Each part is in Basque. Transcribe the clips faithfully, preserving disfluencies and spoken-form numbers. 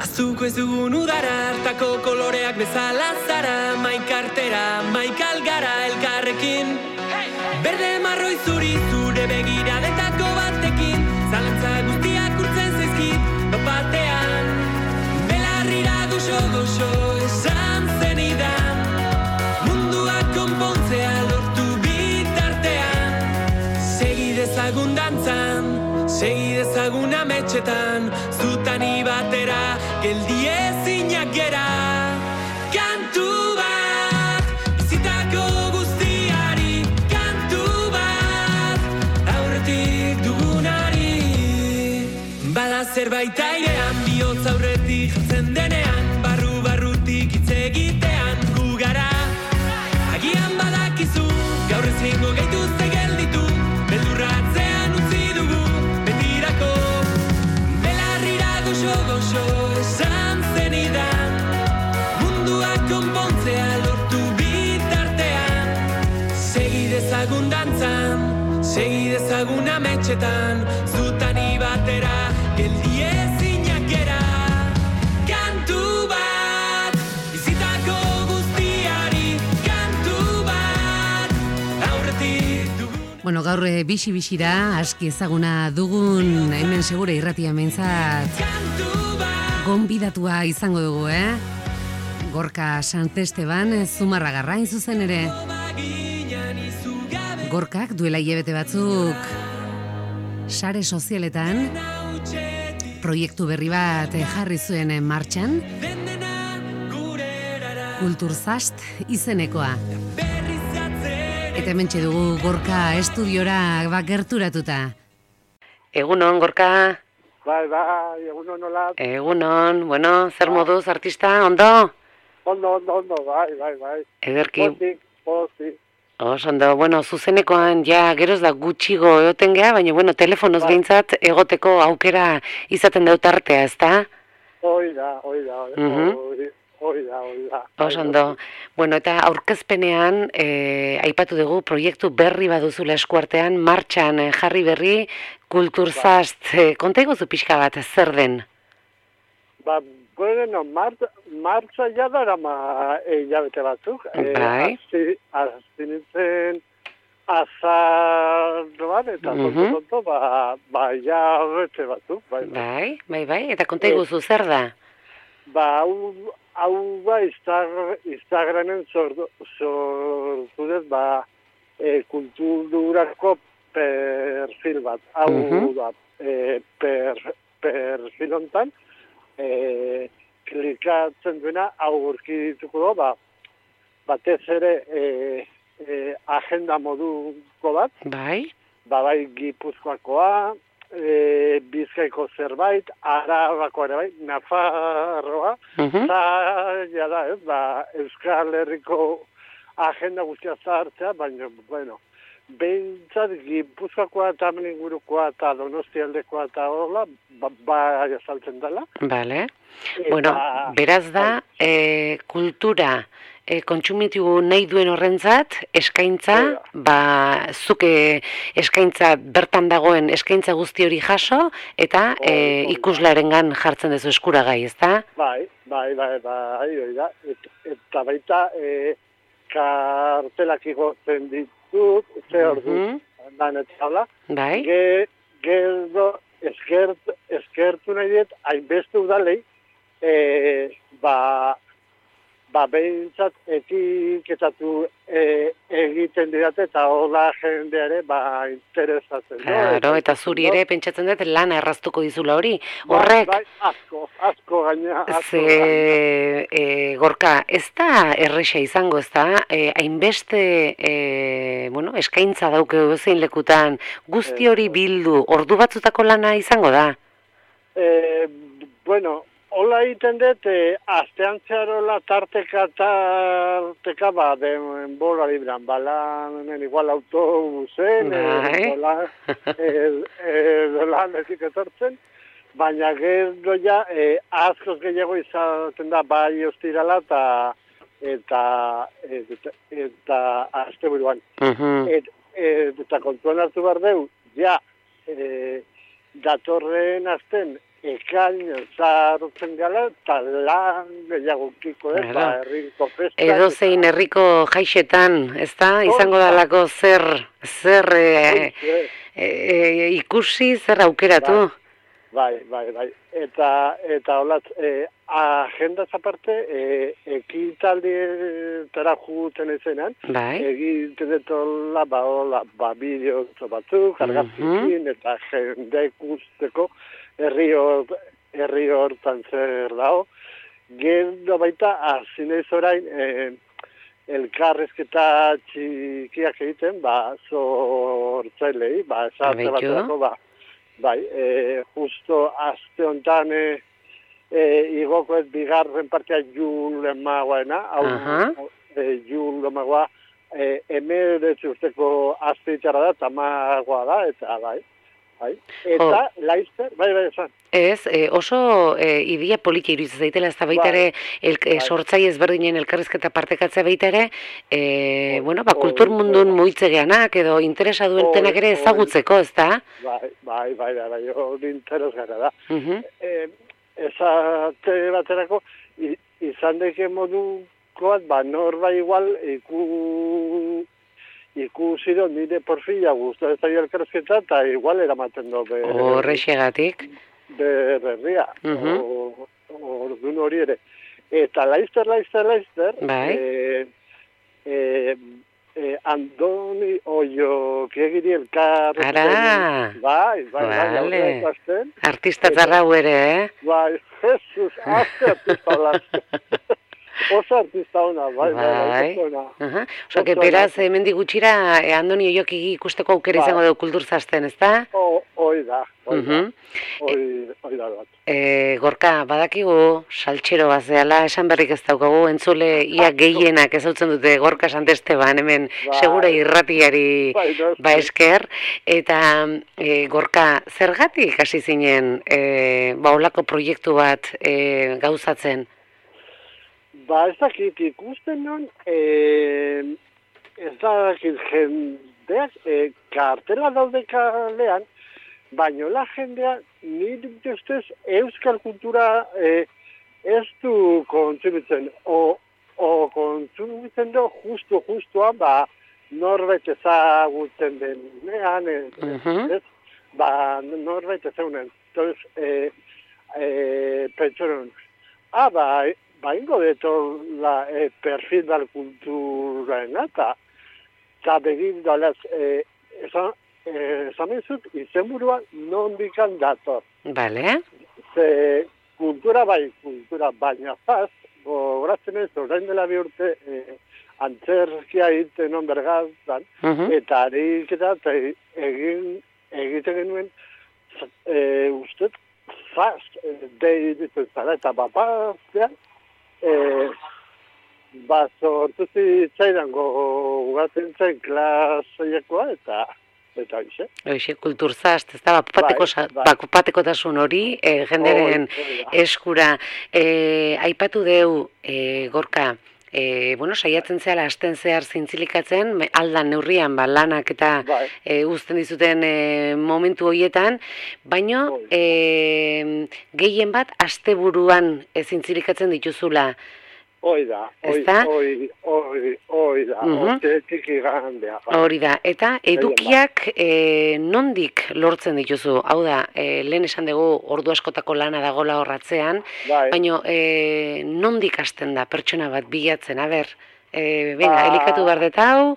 Azuko ez dugun udara hartako koloreak bezala zara, maikartera, maikalgara elkarrekin. Berde marroi zuri zure begiradetako batekin, zalantza guztiak urtzen zaizkit batean. Belarrira goxo-goxo esan zenidan, mundua konpontzea lortu bitartean. Segi dezagun dantzan, segi dezagun ametxetan, zutani batera, geldi ezinak gera. Kantu bat, bizitako guztiari, kantu bat, aurretik dugunari. Bada zerbait airean, bihotz aurretik jatzen denean, barru-barrutik hitz egitean gu gara. Agian badakizu, gaur ezingo gaituzte gelditu, beldurratzean utzi dugu, betirako. Belarrira goxo-goxo esan zenidan, mundua konpontzea lortu bitartean. Segi dezagun dantzan, segi dezagun ametxetan, zutani batera, geldi ezinak gera. Kantu bat, bizitako guztiari, kantu bat, aurretik dugun. Bueno, gaur eh, bixi-bixira aski ezaguna dugun hemen segure irratia meintzat gonbidatua izango dugu, eh? Gorka Santesteban Zumarragarra hain zuzen ere. Gorkak duela hilabete batzuk sare sozialetan proiektu berri bat jarri zuen martxan, Kulturzast izenekoa. Eta hementxe dugu Gorka estudiora bagerturatuta. Egunon, Gorka. Bai, bai, egunon nola. Egunon, bueno, zer moduz, artista, ondo? Ondo, ondo, ondo, bai, bai, bai. Ederki. Postik, postik. Os, ondo, bueno, zuzenekoan ja geroz da gutxigo egoten geha, baina, bueno, telefonoz Bai. behintzat egoteko aukera izaten dut artea, ezta? Hoi da, hoi da, hoi Mhm. hoi- hoi da, hoi da. Os, ondo. Bueno, eta aurkezpenean, eh, aipatu dugu, proiektu berri baduzula eskuartean, martxan eh, jarri berri, Kulturzast, eh, konta iguzu pixka bat, zer den? Ba, bueno, mart, martza ja dara ma hilabete batzuk. Bai. Azti, azti nintzen azar bat, eta Mhm. tonto, tonto, ba, ba, ja horretze batzuk. Bai, bai. Bai, bai, bai, eta konta iguzu zer da? Ba, hau, hau ba, Instagram, Instagramen sortu, sortu dut, ba, e, kulturako perfil bat. Hau Mhm. da, e, per, perfil hontan, e, klikatzen duena, hau urkituko da, ba, batez ere e, e, agenda moduko bat, Bai, ba, bai Gipuzkoakoa, e, Bizkaiko zerbait, Arabakoa ere bai, Nafarroa, mhm. zaila da, ez, ba, Euskal Herriko agenda guztia zahartzea, baina, bueno, behintzat Gipuzkoakoa eta hemen ingurukoa eta Donostialdekoa eta hola, ba, ba azaltzen dela. Bale. Eta- Bueno, beraz da, eh, kultura eh, kontsumitu nahi duen horrentzat, eskaintza, Hori da. ba, zuke eskaintza bertan dagoen eskaintza guzti hori jaso, eta Hori, eh, hori da. ikuslearengan jartzen duzu eskuragai, ezta? Bai, bai, bai, bai, hori da. Et, eta baita, e, kartelak igotzen ditut, ze hor dut, Mhm. dan eta hala. Bai? Ge, gero, eskert, eskertu nahi dut, hainbeste udalei, e, ba, ba, behintzat etiketatu e, egiten didate, eta hola jendeare, ba, interesatzen. no? Claro, eta zuri ere pentsatzen dut lana erraztuko dizula hori. Horrek, Bai, bai, asko, asko gaina, asko gaina. ze, e, Gorka, ez da erresa izango, ez da, e, hainbeste, e, bueno, eskaintza dauke zein lekutan, guzti hori bildu, ordu batzutako lana izango da? Eh, bueno, hola egiten dut, eh, astean zeharola tarteka, tarteka, ba, denbora libran, bala, igual autobusen, Bai. eh, bola, eh, eh, lanetik etortzen, baina gero ja, eh, askoz gehiago izaten da, bai ostirala eta eta eta, eta asteburuan. Mhm. Et, et, eta kontuan hartu behar deu, ja, e, datorren azten ekain zartzen gala, eta lan gehiago kiko, ez, ba, herriko festa. Edo zein herriko jaixetan, ez da? Izango dalako zer, zer e, e, e, ikusi, zer aukeratu? Bai, bai, bai. Eta, eta holatz, e, agendaz aparte, e, ekitaldietara juguten ezenan, bai. Egiten detola, ba, hola, ba, bideo batzuk, argazkikin, eta jende ikusteko, herri herri hortan zer dago. Gero baita, azineiz orain, e, elkarrezketa txikiak egiten, ba, zortzailei, ba, esarte baterako, ba, bai, e, justo aste honetan e, e, igoko ez bigarren partea Julen Magoena, hau uh-huh. e, Julen Magoa e, emeretzi urteko aste itxarra da, eta magoa da, eta bai, bai. Eta oh. Laizter, bai, bai, esan. Ez, e, oso e, idia poliki iruditzen zaitela, ez da baita ere el, e, sortzai ezberdinen elkarrizketa partekatzea baita ere, e, oh, bueno, ba, kultur mundun oh, muitzegeanak edo interesa duetenak ere ezagutzeko, ez da? Bai, bai, bai, bai, hori interesgarra da. Uh-huh. e, ezate baterako, izan deke modukoat, ba, norba igual, iku... ikusi do nire porfila guztu ez da elkarrizketa, eta igual eramaten do. Horrexegatik. Berria, uh-huh. Orduan hori ere. Eta Laizter, Laizter, Laizter, bai. E, e, e, Andoni Oio kiegiri elkarrizketa. Ara, bai, bai, vale. Bai, bai, artista zarrau ere, eh? Bai, Jesus, azte artista olazte. Oso artista ona, bai, bai, bai, ona. Uh-huh. Oso, que beraz, hemen digutxira, eh, Andoni Oiok ikusteko aukera izango dugu kulturzazten, ez da? Hoi da, hoi da, uh-huh. hoi da bat. E, Gorka, badakigu, saltxero bazeala, esan berrik ez daukagu, entzule ia gehienak ezautzen dute Gorka Santesteban, hemen bai. Segura irratiari bai, no, ba esker, eta e, Gorka, zergatik hasi zinen, e, ba olako proiektu bat e, gauzatzen? Ba, ez dakit ikusten non, e, ez dakit jendeak, e, kartela daude kalean, baina la jendea, nire ustez, euskal kultura e, ez du kontsumitzen, o, o kontsumitzen du justu, justua, ba, norbait ezagutzen denean, ez, uh-huh. ez, ba, norbait ezagunen. Entonces, e, e, pentsoron, ah, ba, ba, ingo deto la e, perfil dal kultura enata, eta begin dolaz, e, esan, esamen zut, izenburua nondikan dator. Vale. Ze kultura bai, kultura baina faz, gogoratzen ez, orain dela bi urte, e, antzerkia egiten non bergaztan, uh-huh. eta ariketa, eta egin, egiten genuen, e, ustet, faz, e, dei ditzen zara, eta bapaztean, e, ba, sortu zitzaidan gogatzen zen klaseiekoa, eta eta hoxe. Hoxe, kulturzast, ez da, bakupatekotasun hori, e, jenderen eskura. E, aipatu deu, e, Gorka, e, bueno, saiatzen zehala asten zehar zintzilikatzen, aldan neurrian, ba, lanak eta e, uzten dizuten e, momentu horietan, baino, e, gehien bat, asteburuan e, zintzilikatzen dituzula. Hoi da, hoi, hoi, hoi, hoi da, tiki gandea. Hori da, eta edukiak e, nondik lortzen dituzu? Hau da, e, lehen esan dugu ordu askotako lana dagola horratzean, bai. Baina e, nondik hasten da pertsona bat bilatzen, a ber, e, venga, ba... elikatu behar deta hau?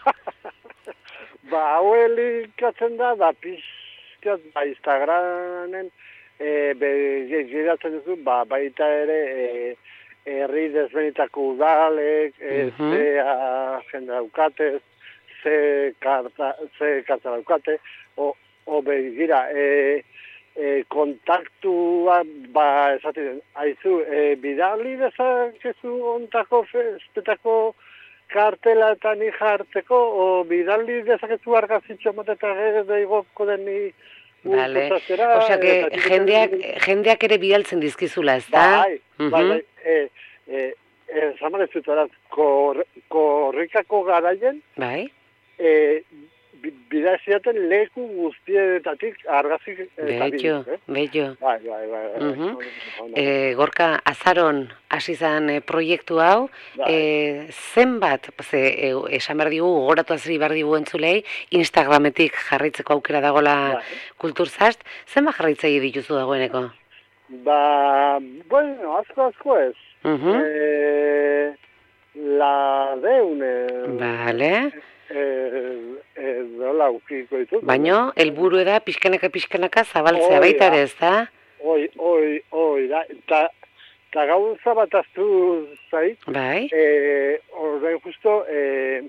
Ba, hau elikatzen da, da pizkat, ba, Instagramen, e, begiratzen duzu, ba, baita ere, e, herri desbenitako udalek, uh-huh. ze agenda daukate, ze karta, ze karta daukate, o, o begira, e, e, kontaktua, ba, esaten, haizu, e, bidali dezakezu ontako festetako kartela eta ni jarteko, o bidali dezakezu argazitxo mateta gero igoko den ni Vale. Osea, que jendeak, jendeak ere bidaltzen dizkizula, ez da? Bai, uh-huh. bai, bai. E, e, e, zaman ez dut, kor, korrikako garaien, bai. E, bida ziaten leku guztietatik argazik eta Bello, eh? bello. Bai, bai, bai. bai. Uh-huh. Ona, ona. E, Gorka, azaron hasi zen e, proiektu hau, Bai. e, zenbat, ze, e, esan behar digu, gogoratu azri behar digu entzulei, Instagrametik jarraitzeko aukera dagola Bai. Kulturzast, zenbat jarraitzaile dituzu dagoeneko? Ba, bueno, asko asko ez. Uh-huh. Eh, la deune. Vale. Eh, eh, dola ukiko ditut. Baino, helburu da pixkanaka pixkanaka zabaltzea Hoi baita da. ere, ez da? Oi, oi, oi, da. Ta, ta gauza bat aztu zait. Bai. Eh, orain justo, eh,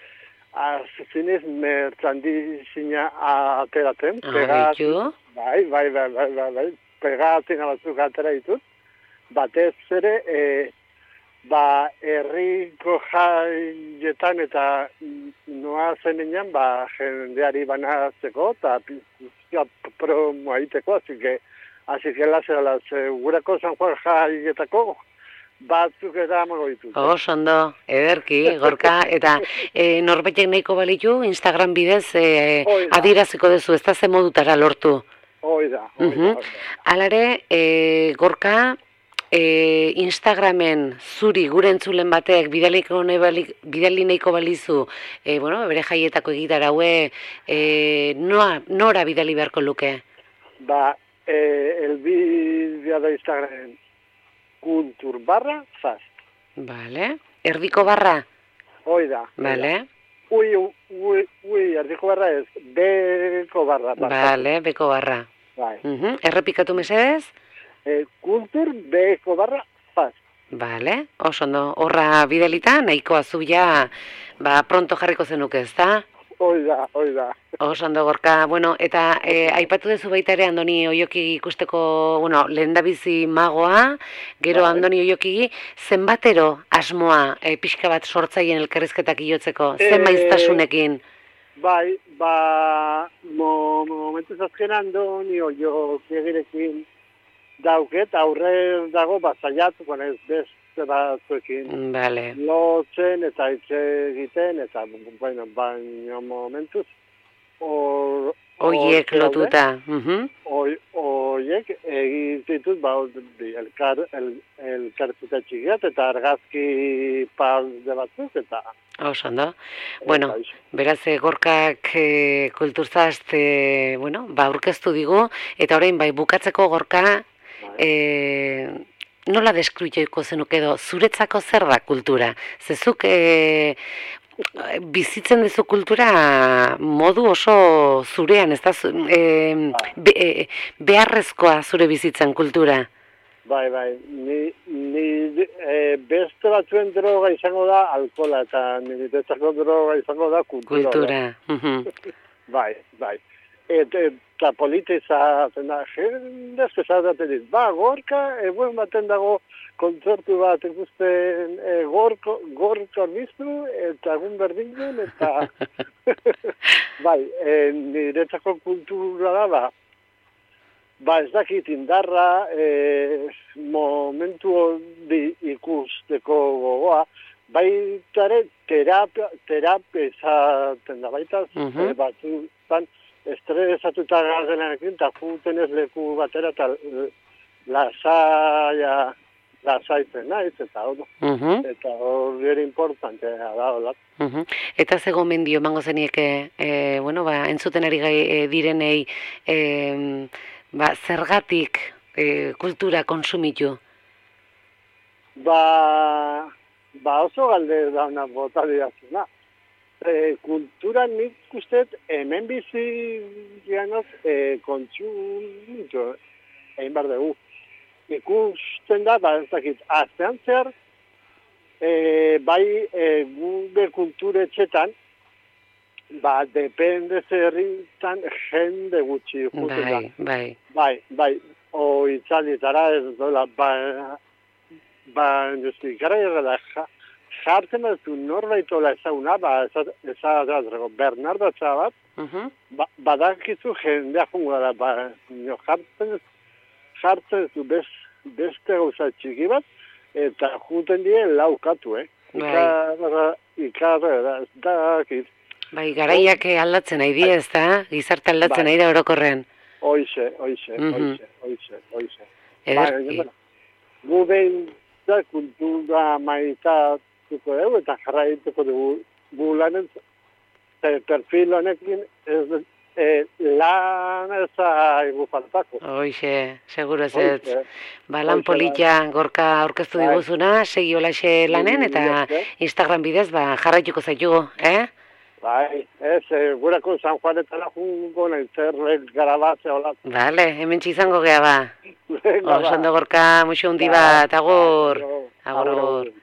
azuzinez merchandisina ateraten. Ah, Pegat- bitu. Bai, bai, bai, bai, bai, bai. Pegatina batzuk atera ditut. Batez ere, eh, ba, herriko jaietan eta noa zenean, ba, jendeari banatzeko, eta pizka promoa egiteko, así que, así que las, las, gurako San Juan jaietako, batzuk eta amago ditut. Oso ondo, ederki, Gorka, eta e, norbaitek nahiko balitu, Instagram bidez e, Hoi da. adieraziko duzu, ez da ze modutara lortu. Hoi da, hoi da, Mhm. hoi da. Halare, e, Gorka, e, Instagramen zuri gure entzulen batek bidaliko nahi bali, bidali nahiko balizu, e, bueno, bere jaietako egitar haue, e, noa, nora bidali beharko luke? Ba, eh, el bidea da Instagram kultur barra fast. Vale, erdiko barra? Hoi da. hoi da. Vale, Ui, ui, ui, erdiko barra ez, beko barra. vale, beko barra. Bai. Mhm. Errepikatu mesedez? Eh, kultur beko barra fast. Vale, oso ondo, horra bidalita, nahikoa zuia, ba, pronto jarriko zenuke, ez da? Hoi da, hoi da. Oso ondo, Gorka, bueno, eta e, aipatu duzu baita ere Andoni Oiokigi ikusteko, bueno, lehendabizi magoa, gero Bai. Andoni Oiokigi, zenbatero asmoa e, pixka bat sortzaien elkarrizketak iotzeko, zen Eh, maiztasunekin? Bai, ba, mo, momentuz azkenan Andoni Oio kegirekin dauket, aurre dago, ba, saiatuko naiz beste batzuekin. Vale, Lotzen eta hitz egiten, eta, bueno, baina momentuz, or, oiek hortxe daude. lotuta. Mhm. Oi, oiek egititut, ba, bi, elkar, el, elkartzita txikiat, eta argazki palde batzuk, eta... Oso ondo. Bueno, eta iso. beraz, eh, Gorkak e, Kulturzast, e, bueno, ba, aurkeztu digu, eta orain, bai, bukatzeko Gorka, e, nola deskriutuko zenuke edo, zuretzako zer da kultura? Zezuk e, bizitzen duzu kultura modu oso zurean, ez da, zu- e, be, e, beharrezkoa zure bizitzen kultura. Bai, bai, ni, ni e, beste batzuen droga izango da alkola, eta niretzako droga izango da kultura. Kultura. Mhm. Bai, bai. Et, eta polita izaten da, jende esaten dit, ba, Gorka, eguen baten dago kontzertu bat ikusten e, gorko, gorko biztu, eta egun berdinen, eta bai, e, niretzako kultura da, ba, ba ez dakit indarra, e, momentu hori ikusteko gogoa, baita ere terapia, terapia izaten da, baita Mhm. e, batzutan estresatuta gazenekin, eta juten ez leku batera, eta lasaia, lasaitzen naiz, eta hor, Mhm. eta hori ere importantea da, hola. Mhm. Eta ze gomendio emango zenieke, e, bueno, ba, entzuten ari gai e, direnei, e, ba, zergatik e, kultura konsumitu? Ba, ba oso galde dauna bota diazuna. E, kultura nik ustet hemen bizi geanoz e, kontsumitu egin behar dugu. Ikusten da, ba ez dakit, aztean zer, e, bai e, gure kulturetxetan, ba, depende zerritan jende gutxi juten da. Bai, bai. Bai, bai, o itzalitara ez dola, ba, ba, justi, gara da, ja, jartzen duzu norbaitola ezaguna, ba, ezatratzeko, Bernardo Txabat, Mhm. ba, badakizu jendea jungo da, ba, no, jartzen, jartzen duzu best, beste gauza txiki bat, eta juten die laukatu, eh? Bai. Ikarra, ikarra, da, ez dakit. Bai, garaiak aldatzen nahi di, ez da? Gizarte aldatzen nahi da orokorren. Hoize, hoize, hoize, hoize, hoize. Ederki. Gu behin da kultura maitatuko dugu eta jarraituko dugu gu lanen perfil honekin ez E, lan ez aigu faltako. Hoixe, seguro ez ez. Ba, lan polita Gorka aurkeztu diguzuna, segi olaxe lanen, eta Instagram bidez, ba, jarraituko zaitugu, eh? Bai, ez, gurako San Juanetara jungo nahi zerbait garabatzea hola. Bale, hemen txizango geha ba. Osondo Gorka, muixo hundi bat, agur. Agur.